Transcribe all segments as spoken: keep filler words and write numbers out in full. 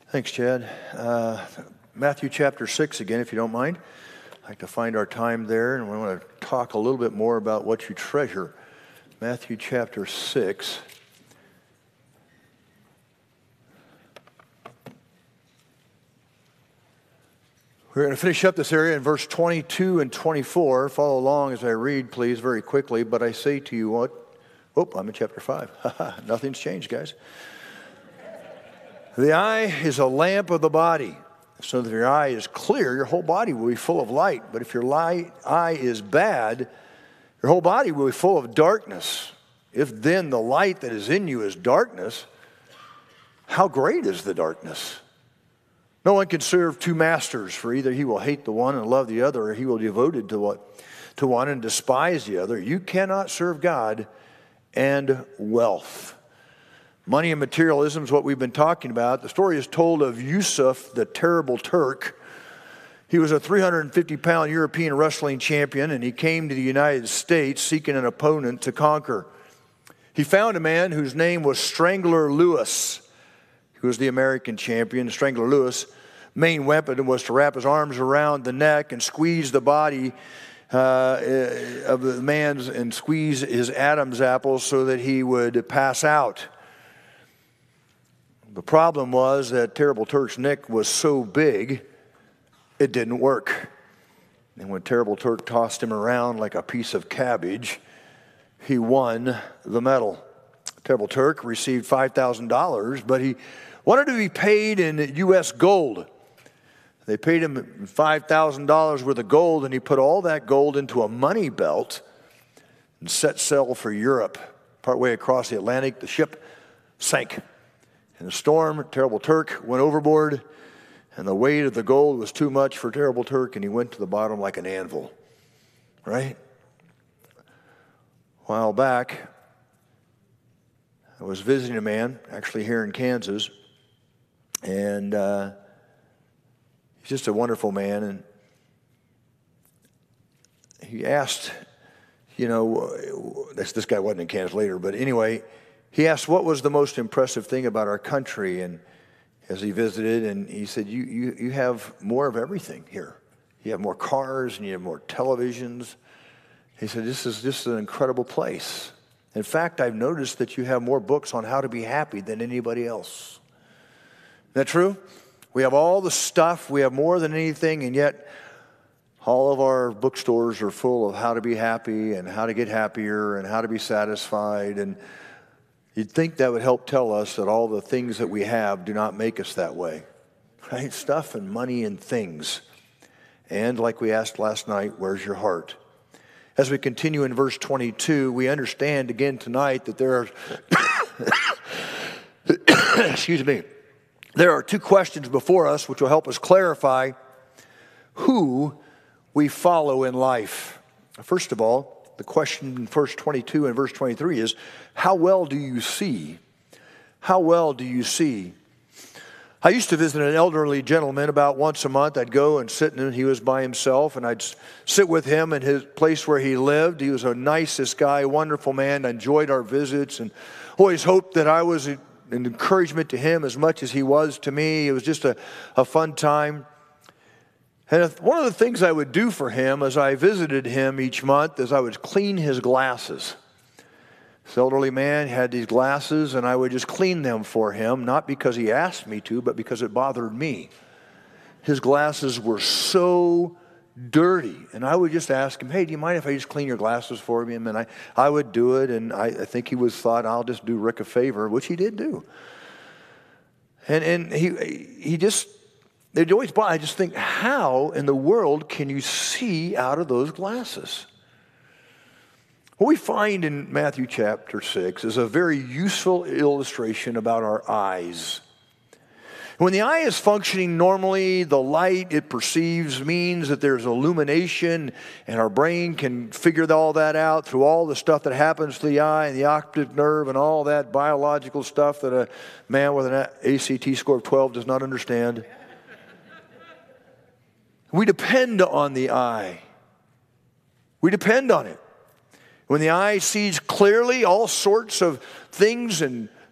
Thanks, Chad. Uh, Matthew chapter six again, if you don't mind. I'd like to find our time there, and we want to talk a little bit more about what you treasure. Matthew chapter six. We're going to finish up this area in verse twenty-two and twenty-four. Follow along as I read, please, very quickly. But I say to you what? Oh, I'm in chapter five. Nothing's changed, guys. The eye is a lamp of the body. So that if your eye is clear, your whole body will be full of light. But if your light, eye is bad, your whole body will be full of darkness. If then the light that is in you is darkness, how great is the darkness? No one can serve two masters, for either he will hate the one and love the other, or he will be devoted to what to one and despise the other. You cannot serve God and wealth. Money and materialism is what we've been talking about. The story is told of Yusuf, the terrible Turk. He was a three hundred fifty pound European wrestling champion, and he came to the United States seeking an opponent to conquer. He found a man whose name was Strangler Lewis, who was the American champion. Strangler Lewis' main weapon was to wrap his arms around the neck and squeeze the body uh, of the man's and squeeze his Adam's apple so that he would pass out. The problem was that Terrible Turk's neck was so big, it didn't work. And when Terrible Turk tossed him around like a piece of cabbage, he won the medal. Terrible Turk received five thousand dollars, but he wanted to be paid in U S gold. They paid him five thousand dollars worth of gold, and he put all that gold into a money belt and set sail for Europe. Partway across the Atlantic, the ship sank. In a storm, Terrible Turk went overboard, and the weight of the gold was too much for Terrible Turk, and he went to the bottom like an anvil. Right? A while back, I was visiting a man, actually here in Kansas, and uh, he's just a wonderful man, and he asked, you know, this, this guy wasn't in Kansas later, but anyway, he asked what was the most impressive thing about our country, and as he visited, and he said, you, you, you have more of everything here. You have more cars, and you have more televisions. He said, this is just an incredible place. In fact, I've noticed that you have more books on how to be happy than anybody else. Isn't that true? We have all the stuff, we have more than anything, and yet all of our bookstores are full of how to be happy and how to get happier and how to be satisfied. And you'd think that would help tell us that all the things that we have do not make us that way. Right? Stuff and money and things. And like we asked last night, where's your heart? As we continue in verse twenty-two, we understand again tonight that there are, excuse me, there are two questions before us which will help us clarify who we follow in life. First of all, the question in verse twenty-two and verse twenty-three is, how well do you see? How well do you see? I used to visit an elderly gentleman about once a month. I'd go and sit, and he was by himself, and I'd sit with him in his place where he lived. He was a nicest guy, wonderful man. I enjoyed our visits and always hoped that I was an encouragement to him as much as he was to me. It was just a, a fun time. And one of the things I would do for him as I visited him each month is I would clean his glasses. This elderly man had these glasses, and I would just clean them for him, not because he asked me to, but because it bothered me. His glasses were so dirty, and I would just ask him, hey, do you mind if I just clean your glasses for me? And I, I would do it, and I, I think he was thought, I'll just do Rick a favor, which he did do. And, and he, he just... They'd always, I just think, how in the world can you see out of those glasses? What we find in Matthew chapter six is a very useful illustration about our eyes. When the eye is functioning normally, the light it perceives means that there's illumination, and our brain can figure all that out through all the stuff that happens to the eye and the optic nerve and all that biological stuff that a man with an A C T score of twelve does not understand. We depend on the eye. We depend on it. When the eye sees clearly all sorts of things and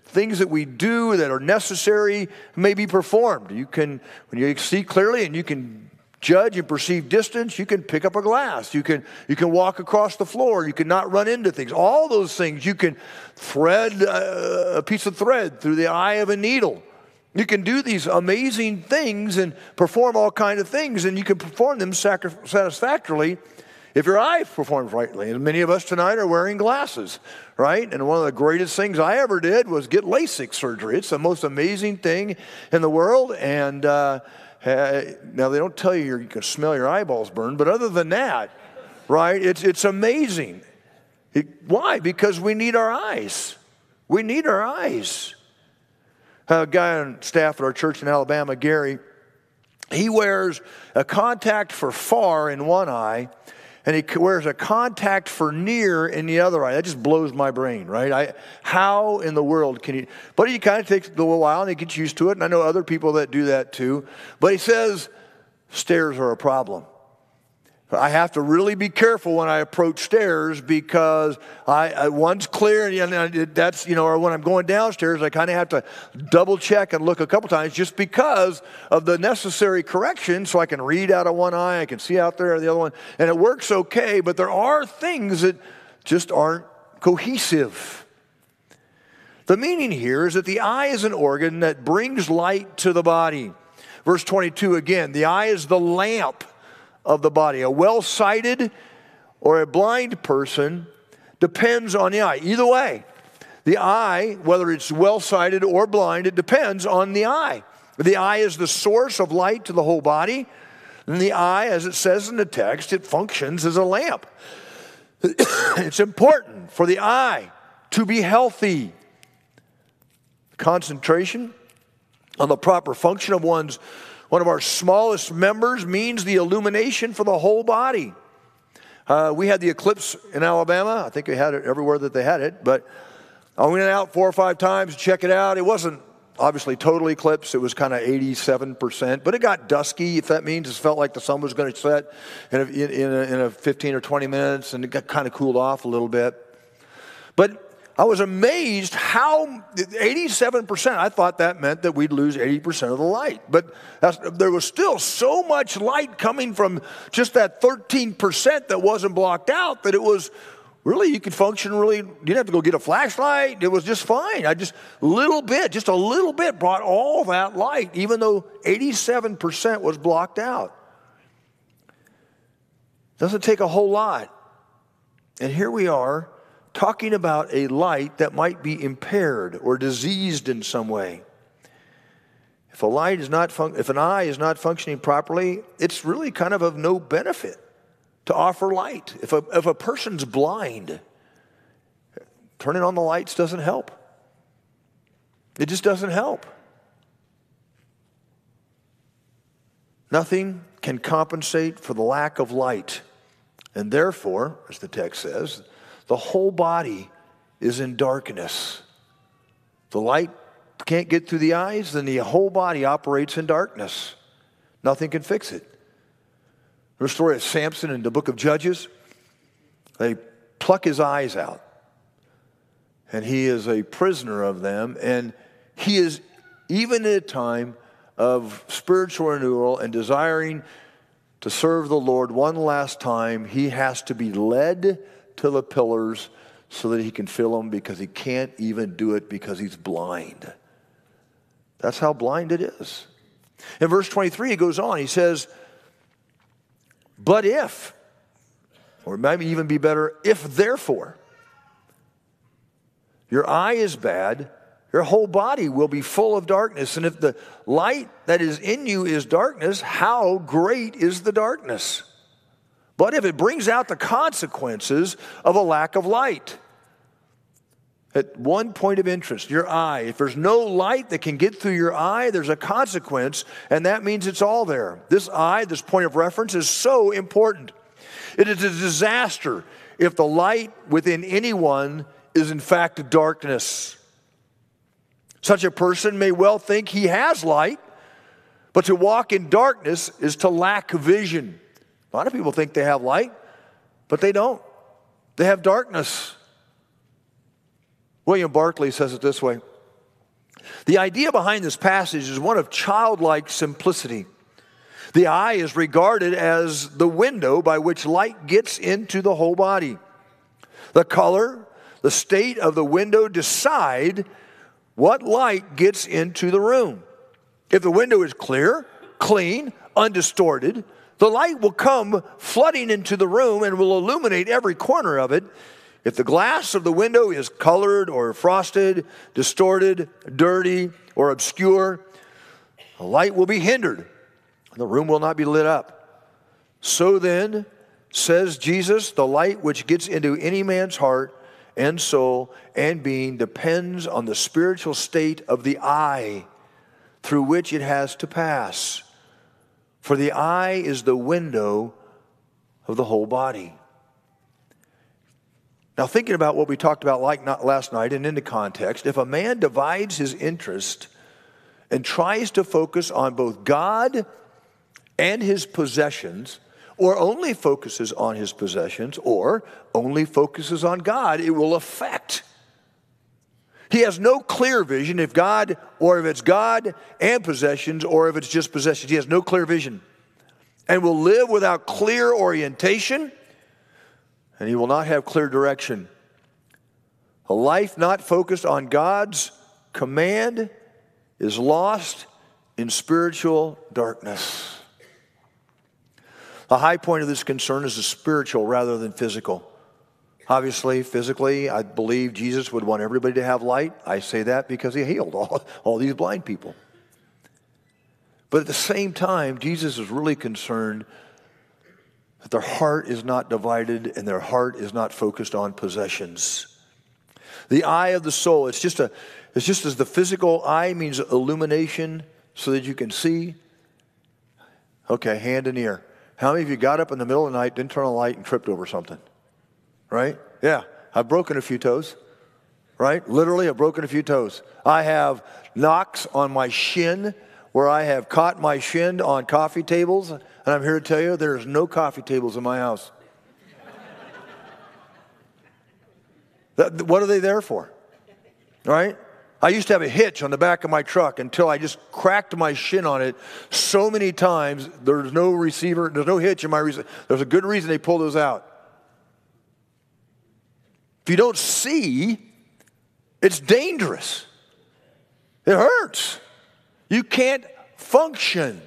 things that we do that are necessary may be performed. You can, when you see clearly and you can judge and perceive distance, you can pick up a glass. You can, you can walk across the floor. You can not run into things. All those things. You can thread a, a piece of thread through the eye of a needle. You can do these amazing things and perform all kinds of things, and you can perform them satisfactorily if your eye performs rightly. And many of us tonight are wearing glasses, right? And one of the greatest things I ever did was get LASIK surgery. It's the most amazing thing in the world. And uh, now they don't tell you you're, you can smell your eyeballs burn, but other than that, right, it's, it's amazing. It, why? Because we need our eyes. We need our eyes. A guy on staff at our church in Alabama, Gary, he wears a contact for far in one eye, and he wears a contact for near in the other eye. That just blows my brain, right? I, how in the world can he? But he kind of takes a little while, and he gets used to it, and I know other people that do that too. But he says stairs are a problem. I have to really be careful when I approach stairs because I, I one's clear, and that's, you know, or when I'm going downstairs, I kind of have to double check and look a couple times just because of the necessary correction so I can read out of one eye, I can see out there the other one, and it works okay, but there are things that just aren't cohesive. The meaning here is that the eye is an organ that brings light to the body. Verse twenty-two again, the eye is the lamp of the body. A well-sighted or a blind person depends on the eye. Either way, the eye, whether it's well-sighted or blind, it depends on the eye. The eye is the source of light to the whole body. And the eye, as it says in the text, it functions as a lamp. It's important for the eye to be healthy. Concentration on the proper function of one's One of our smallest members means the illumination for the whole body. Uh, we had the eclipse in Alabama. I think they had it everywhere that they had it. But I went out four or five times to check it out. It wasn't obviously total eclipse. It was kind of eighty-seven percent. But it got dusky, if that means. It felt like the sun was going to set in a, in, a, in a fifteen or twenty minutes. And it got kind of cooled off a little bit. But I was amazed how eighty-seven percent, I thought that meant that we'd lose eighty percent of the light. But that's, there was still so much light coming from just that thirteen percent that wasn't blocked out that it was really, you could function really, you didn't have to go get a flashlight. It was just fine. I just, little bit, just a little bit brought all that light, even though eighty-seven percent was blocked out. Doesn't take a whole lot. And here we are, talking about a light that might be impaired or diseased in some way. If a light is not fun- if an eye is not functioning properly, it's really kind of of no benefit to offer light. If a, if a person's blind, turning on the lights doesn't help. It just doesn't help. Nothing can compensate for the lack of light. And therefore, as the text says, the whole body is in darkness. The light can't get through the eyes, then the whole body operates in darkness. Nothing can fix it. There's a story of Samson in the book of Judges. They pluck his eyes out, and he is a prisoner of them, and he is, even at a time of spiritual renewal and desiring to serve the Lord one last time, he has to be led to the pillars so that he can feel them, because he can't even do it because he's blind. That's how blind it is. In verse twenty-three, he goes on. He says, but if, or maybe even be better, if therefore your eye is bad, your whole body will be full of darkness. And if the light that is in you is darkness, how great is the darkness? But if it brings out the consequences of a lack of light. At one point of interest, your eye, if there's no light that can get through your eye, there's a consequence, and that means it's all there. This eye, this point of reference, is so important. It is a disaster if the light within anyone is in fact darkness. Such a person may well think he has light, but to walk in darkness is to lack vision. A lot of people think they have light, but they don't. They have darkness. William Barclay says it this way. The idea behind this passage is one of childlike simplicity. The eye is regarded as the window by which light gets into the whole body. The color, the state of the window decide what light gets into the room. If the window is clear, clean, undistorted, the light will come flooding into the room and will illuminate every corner of it. If the glass of the window is colored or frosted, distorted, dirty, or obscure, the light will be hindered. The room will not be lit up. So then, says Jesus, the light which gets into any man's heart and soul and being depends on the spiritual state of the eye through which it has to pass. For the eye is the window of the whole body. Now, thinking about what we talked about like not last night and in the context, if a man divides his interest and tries to focus on both God and his possessions, or only focuses on his possessions, or only focuses on God, it will affect. He has no clear vision if God, or if it's God and possessions, or if it's just possessions. He has no clear vision. And will live without clear orientation, and he will not have clear direction. A life not focused on God's command is lost in spiritual darkness. The high point of this concern is the spiritual rather than physical. Obviously, physically, I believe Jesus would want everybody to have light. I say that because he healed all, all these blind people. But at the same time, Jesus is really concerned that their heart is not divided and their heart is not focused on possessions. The eye of the soul, it's just a, it's just as the physical eye means illumination so that you can see. Okay, hand and ear. How many of you got up in the middle of the night, didn't turn on a light, and tripped over something? Right? Yeah, I've broken a few toes. Right? Literally, I've broken a few toes. I have knocks on my shin where I have caught my shin on coffee tables, and I'm here to tell you there's no coffee tables in my house. That, what are they there for? Right? I used to have a hitch on the back of my truck until I just cracked my shin on it so many times. There's no receiver, there's no hitch in my receiver. There's a good reason they pull those out. If you don't see, it's dangerous. It hurts. You can't function.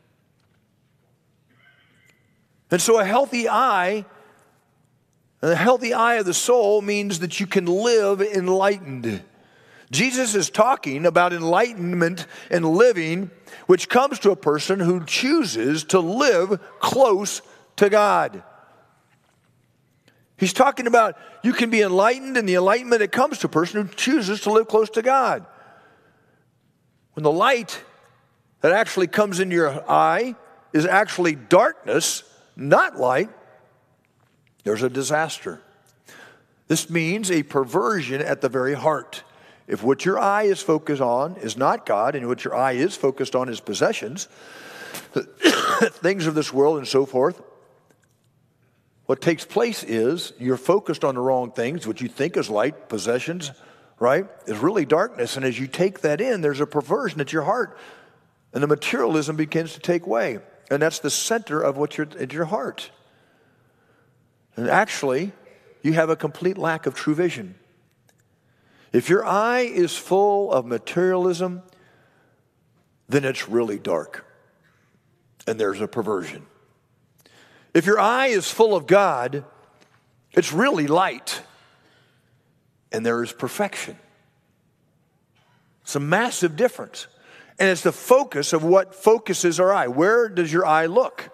And so a healthy eye, and a healthy eye of the soul means that you can live enlightened. Jesus is talking about enlightenment and living, which comes to a person who chooses to live close to God. He's talking about you can be enlightened, and the enlightenment that comes to a person who chooses to live close to God. When the light that actually comes into your eye is actually darkness, not light, there's a disaster. This means a perversion at the very heart. If what your eye is focused on is not God, and what your eye is focused on is possessions, things of this world and so forth, what takes place is you're focused on the wrong things. What you think is light, possessions, right, is really darkness. And as you take that in, there's a perversion at your heart, and the materialism begins to take way. And that's the center of what you're at your heart. And actually, you have a complete lack of true vision. If your eye is full of materialism, then it's really dark, and there's a perversion. If your eye is full of God, it's really light, and there is perfection. It's a massive difference. And it's the focus of what focuses our eye. Where does your eye look?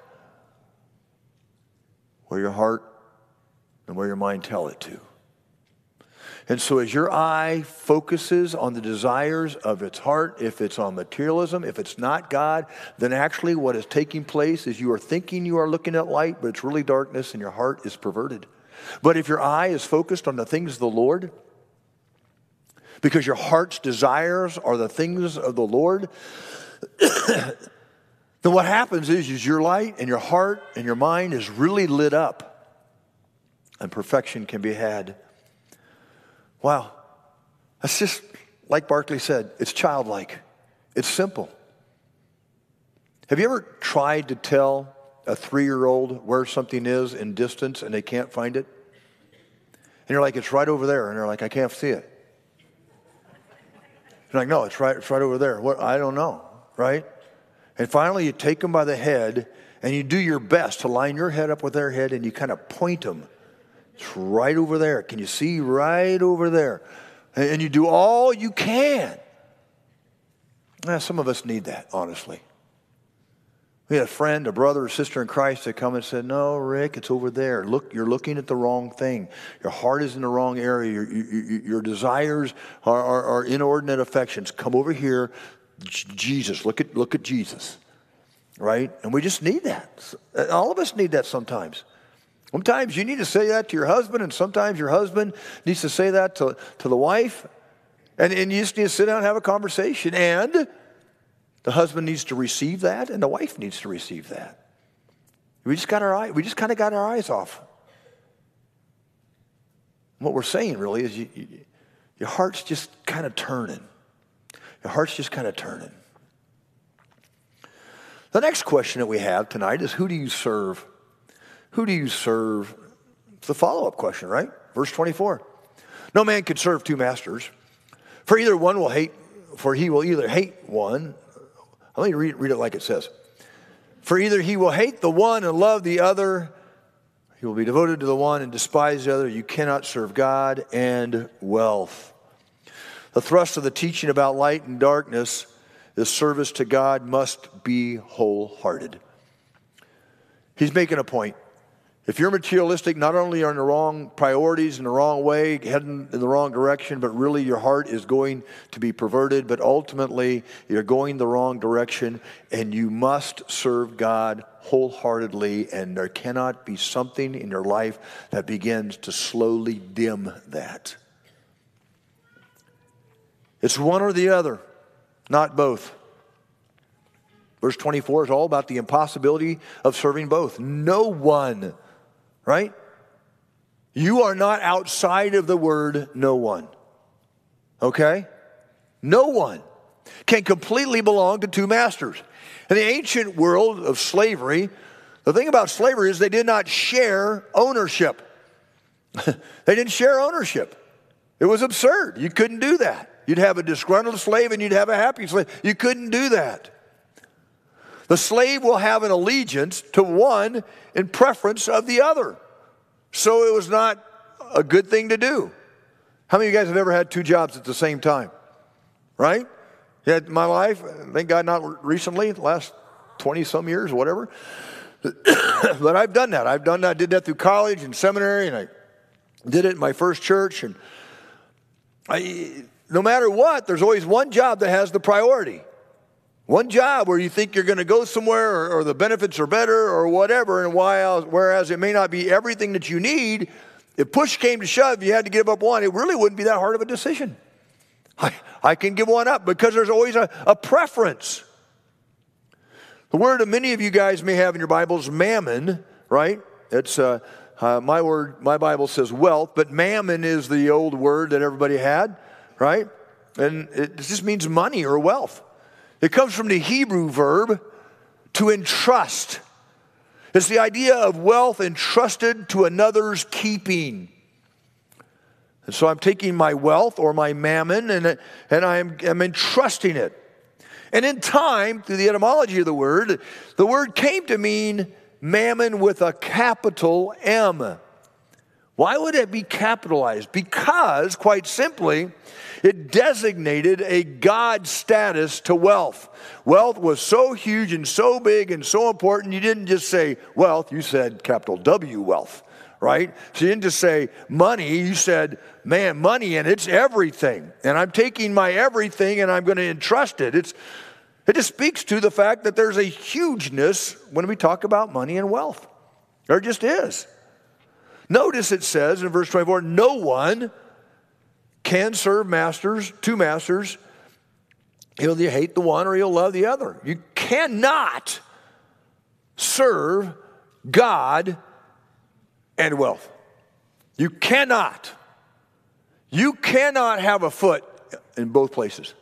Where your heart and where your mind tell it to. And so as your eye focuses on the desires of its heart, if it's on materialism, if it's not God, then actually what is taking place is you are thinking you are looking at light, but it's really darkness and your heart is perverted. But if your eye is focused on the things of the Lord, because your heart's desires are the things of the Lord, then what happens is, is your light and your heart and your mind is really lit up, and perfection can be had. Wow, that's just like Barclay said, it's childlike. It's simple. Have you ever tried to tell a three-year-old where something is in distance and they can't find it? And you're like, it's right over there. And they're like, I can't see it. You're like, no, it's right, it's right over there. What? I don't know, right? And finally you take them by the head and you do your best to line your head up with their head and you kind of point them. It's right over there. Can you see right over there? And you do all you can. Now, some of us need that, honestly. We had a friend, a brother or sister in Christ that come and said, no, Rick, it's over there. Look, you're looking at the wrong thing. Your heart is in the wrong area. Your, your, your desires are, are, are inordinate affections. Come over here. Jesus, look at, look at Jesus, right? And we just need that. All of us need that sometimes. Sometimes you need to say that to your husband, and sometimes your husband needs to say that to, to the wife. And, and you just need to sit down and have a conversation. And the husband needs to receive that, and the wife needs to receive that. We just got our eye, we just kind of got our eyes off. What we're saying really is you, you, your heart's just kind of turning. Your heart's just kind of turning. The next question that we have tonight is, who do you serve? Who do you serve? It's the follow-up question, right? Verse twenty-four. No man can serve two masters, for either one will hate, for he will either hate one. Let me read, read it like it says. For either he will hate the one and love the other, he will be devoted to the one and despise the other. You cannot serve God and wealth. The thrust of the teaching about light and darkness is service to God must be wholehearted. He's making a point. If you're materialistic, not only are in the wrong priorities, in the wrong way, heading in the wrong direction, but really your heart is going to be perverted, but ultimately you're going the wrong direction, and you must serve God wholeheartedly, and there cannot be something in your life that begins to slowly dim that. It's one or the other, not both. Verse twenty-four is all about the impossibility of serving both. No one, right? You are not outside of the word no one. Okay? No one can completely belong to two masters. In the ancient world of slavery, the thing about slavery is they did not share ownership. They didn't share ownership. It was absurd. You couldn't do that. You'd have a disgruntled slave and you'd have a happy slave. You couldn't do that. The slave will have an allegiance to one in preference of the other. So it was not a good thing to do. How many of you guys have ever had two jobs at the same time? Right? Yeah, my life, thank God not recently, last twenty-some years or whatever. But I've done that. I've done that. I did that through college and seminary, and I did it in my first church. And I, no matter what, there's always one job that has the priority. One job where you think you're going to go somewhere, or, or the benefits are better or whatever, and while, whereas it may not be everything that you need, if push came to shove, you had to give up one, it really wouldn't be that hard of a decision. I, I can give one up because there's always a, a preference. The word that many of you guys may have in your Bibles, mammon, right? It's uh, uh, my word, my Bible says wealth, but mammon is the old word that everybody had, right? And it just means money or wealth. It comes from the Hebrew verb to entrust. It's the idea of wealth entrusted to another's keeping. And so I'm taking my wealth or my mammon and, and I'm, I'm entrusting it. And in time, through the etymology of the word, the word came to mean mammon with a capital M. Why would it be capitalized? Because, quite simply, it designated a God status to wealth. Wealth was so huge and so big and so important, you didn't just say wealth, you said capital W wealth, right? So you didn't just say money, you said, man, money, and it's everything. And I'm taking my everything and I'm going to entrust it. It's, it just speaks to the fact that there's a hugeness when we talk about money and wealth. There just is. Notice it says in verse twenty-four, no one can serve masters, two masters. He'll either hate the one or he'll love the other. You cannot serve God and wealth. You cannot. You cannot have a foot in both places.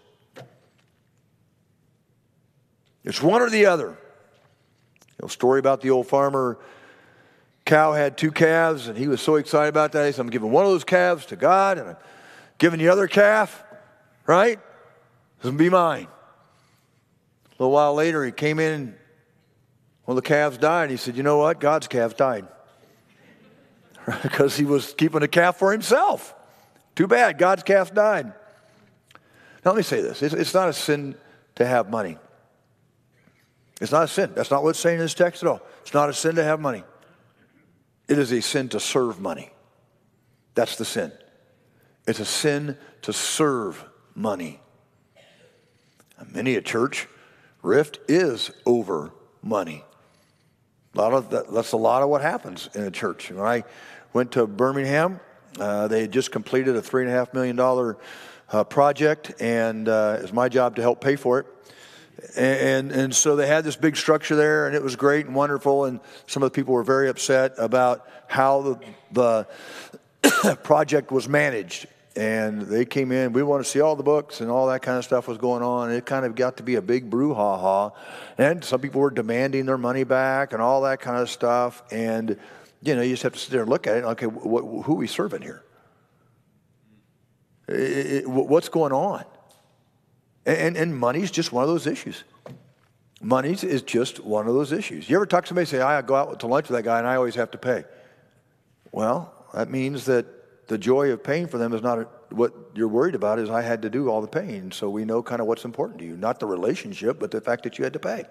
It's one or the other. You know, story about the old farmer. Cow had two calves, and he was so excited about that. He said, I'm giving one of those calves to God, and I'm giving the other calf, right? This will be mine. A little while later, he came in, one of the calves died. He said, you know what? God's calf died. Because he was keeping a calf for himself. Too bad, God's calf died. Now let me say this. It's, it's not a sin to have money. It's not a sin. That's not what it's saying in this text at all. It's not a sin to have money. It is a sin to serve money. That's the sin. It's a sin to serve money. Many a church rift is over money. A lot of that, that's a lot of what happens in a church. When I went to Birmingham, uh, they had just completed a three and a half million dollar uh, project, and uh, it was my job to help pay for it. And, and so they had this big structure there, and it was great and wonderful, and some of the people were very upset about how the, the project was managed. And they came in, we want to see all the books, and all that kind of stuff was going on. And it kind of got to be a big brouhaha. And some people were demanding their money back and all that kind of stuff. And, you know, you just have to sit there and look at it. Okay, what, who are we serving here? It, it, what's going on? And, and money's just one of those issues. Money is just one of those issues. You ever talk to somebody and say, I go out to lunch with that guy and I always have to pay? Well, that means that the joy of paying for them is not a, what you're worried about is I had to do all the paying. So we know kind of what's important to you. Not the relationship, but the fact that you had to pay.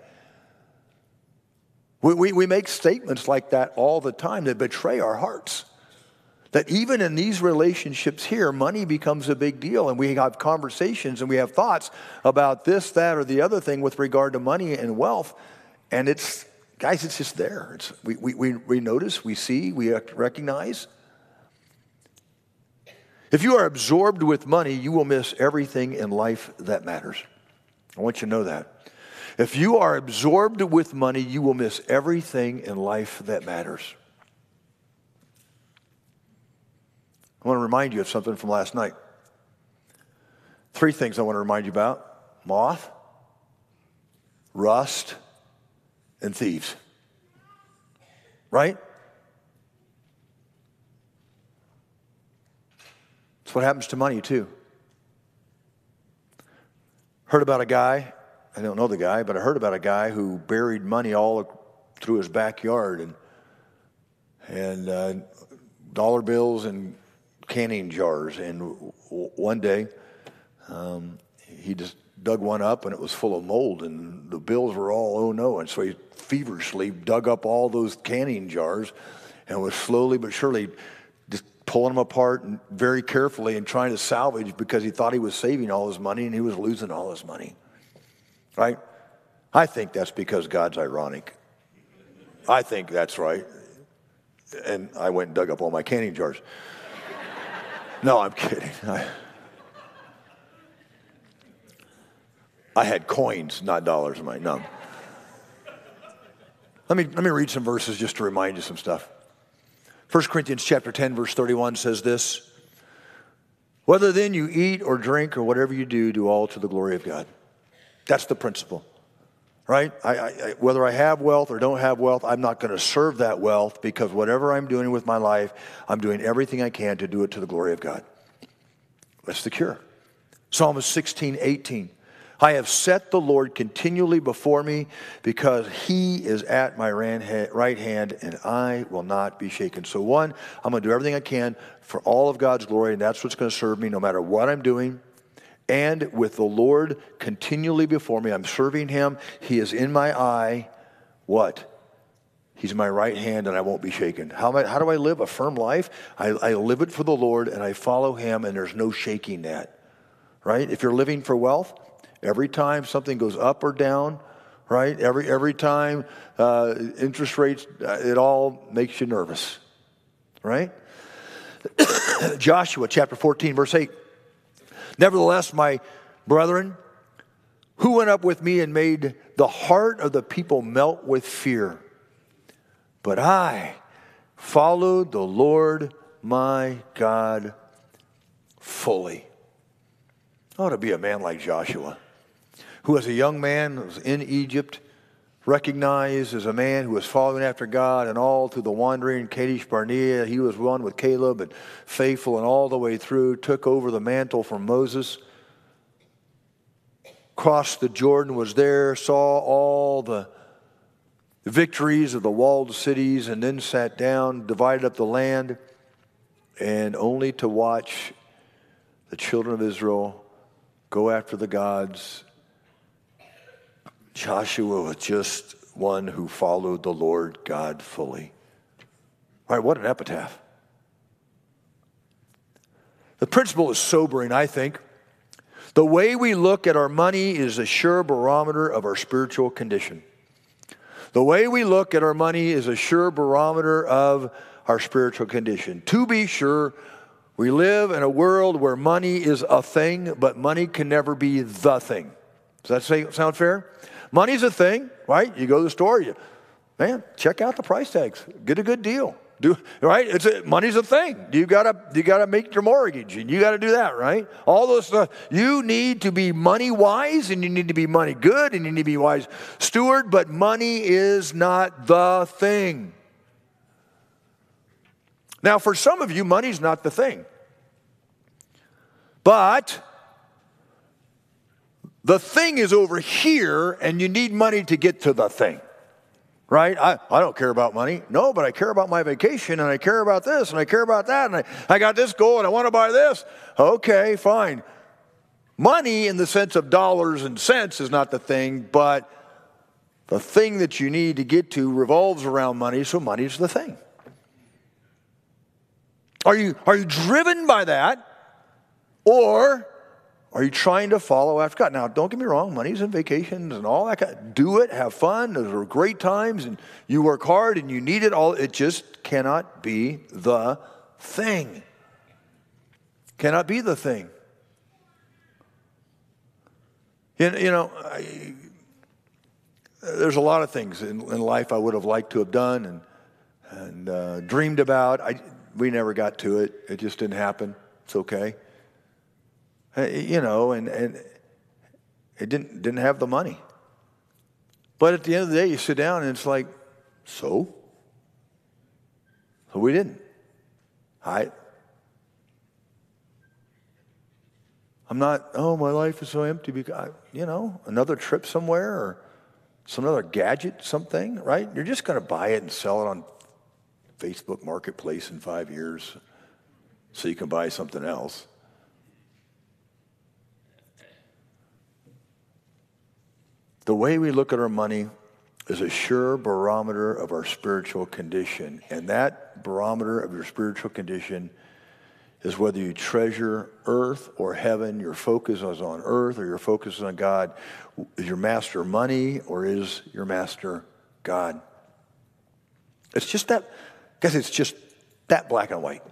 We, we, we make statements like that all the time that betray our hearts. That even in these relationships here, money becomes a big deal, and we have conversations and we have thoughts about this, that, or the other thing with regard to money and wealth. And it's, guys, it's just there. It's, we, we, we, we notice, we see, we recognize. If you are absorbed with money, you will miss everything in life that matters. I want you to know that. If you are absorbed with money, you will miss everything in life that matters. I want to remind you of something from last night. Three things I want to remind you about: moth, rust, and thieves. Right? That's what happens to money, too. Heard about a guy, I don't know the guy, but I heard about a guy who buried money all through his backyard, and, and uh, dollar bills and canning jars. And one day, um, he just dug one up, and it was full of mold, and the bills were all, oh no. And so he feverishly dug up all those canning jars and was slowly but surely just pulling them apart and very carefully and trying to salvage, because he thought he was saving all his money and he was losing all his money. Right? I think that's because God's ironic. I think that's right. And I went and dug up all my canning jars. No, I'm kidding. I, I had coins, not dollars in my, no. Let me, let me read some verses just to remind you some stuff. First Corinthians chapter ten, verse thirty-one says this: whether then you eat or drink or whatever you do, do all to the glory of God. That's the principle, right? I, I, I, whether I have wealth or don't have wealth, I'm not going to serve that wealth, because whatever I'm doing with my life, I'm doing everything I can to do it to the glory of God. That's the cure. Psalmist sixteen, eighteen. I have set the Lord continually before me, because he is at my right hand, and I will not be shaken. So one, I'm going to do everything I can for all of God's glory, and that's what's going to serve me no matter what I'm doing. And with the Lord continually before me, I'm serving him. He is in my eye. What? He's in my right hand, and I won't be shaken. How, am I, how do I live a firm life? I, I live it for the Lord, and I follow him, and there's no shaking that. Right? If you're living for wealth, every time something goes up or down, right? Every every time uh, interest rates, uh, it all makes you nervous, right? Joshua chapter fourteen, verse eight. Nevertheless, my brethren, who went up with me and made the heart of the people melt with fear? But I followed the Lord my God fully. I want to be a man like Joshua, who as a young man was in Egypt, recognized as a man who was following after God, and all through the wandering in Kadesh Barnea, he was one with Caleb and faithful, and all the way through, took over the mantle from Moses, crossed the Jordan, was there, saw all the victories of the walled cities, and then sat down, divided up the land, and only to watch the children of Israel go after the gods. Joshua was just one who followed the Lord God fully. All right, what an epitaph. The principle is sobering, I think. The way we look at our money is a sure barometer of our spiritual condition. The way we look at our money is a sure barometer of our spiritual condition. To be sure, we live in a world where money is a thing, but money can never be the thing. Does that say, sound fair? Money's a thing, right? You go to the store, you, man, check out the price tags. Get a good deal. Do, right? It's a, money's a thing. You gotta, you gotta make your mortgage, and you gotta do that, right? All those stuff. You need to be money wise, and you need to be money good, and you need to be wise steward, but money is not the thing. Now, for some of you, money's not the thing. But the thing is over here, and you need money to get to the thing, right? I, I don't care about money. No, but I care about my vacation, and I care about this, and I care about that, and I, I got this goal, and I want to buy this. Okay, fine. Money in the sense of dollars and cents is not the thing, but the thing that you need to get to revolves around money, so money is the thing. Are you, are you driven by that, or are you trying to follow after God? Now, don't get me wrong, money's and vacations and all that. Kind of, do it, have fun. Those are great times, and you work hard, and you need it all. It just cannot be the thing. Cannot be the thing. You, you know, I, there's a lot of things in, in life I would have liked to have done and, and uh, dreamed about. I, we never got to it. It just didn't happen. It's okay. You know, and, and it didn't didn't have the money. But at the end of the day, you sit down and it's like, so? So we didn't. I, I'm not, oh, my life is so empty because, you know, another trip somewhere or some other gadget, something, right? You're just going to buy it and sell it on Facebook Marketplace in five years so you can buy something else. The way we look at our money is a sure barometer of our spiritual condition. And that barometer of your spiritual condition is whether you treasure earth or heaven, your focus is on earth or your focus is on God. Is your master money or is your master God? It's just that, guys, it's just that black and white.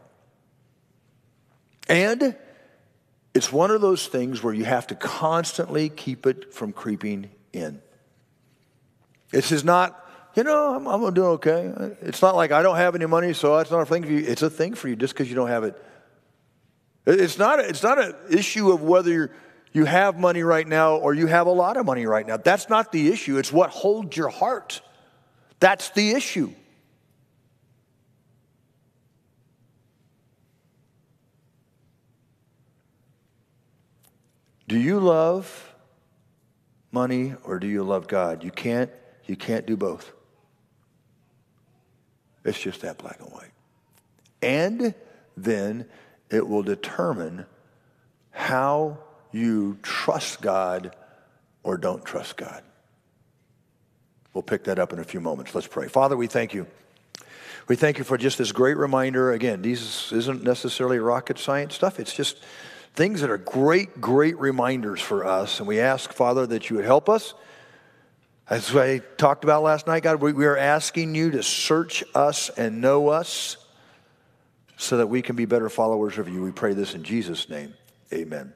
And it's one of those things where you have to constantly keep it from creeping in. This is not, you know, I'm, I'm going to do okay. It's not like I don't have any money, so it's not a thing for you. It's a thing for you just because you don't have it. It's not, it's not an issue of whether you're, you have money right now or you have a lot of money right now. That's not the issue. It's what holds your heart. That's the issue. Do you love money or do you love God? You can't, you can't do both. It's just that black and white. And then it will determine how you trust God or don't trust God. We'll pick that up in a few moments. Let's pray. Father, we thank you. We thank you for just this great reminder. Again, these isn't necessarily rocket science stuff. It's just things that are great, great reminders for us. And we ask, Father, that you would help us. As I talked about last night, God, we, we are asking you to search us and know us so that we can be better followers of you. We pray this in Jesus' name. Amen.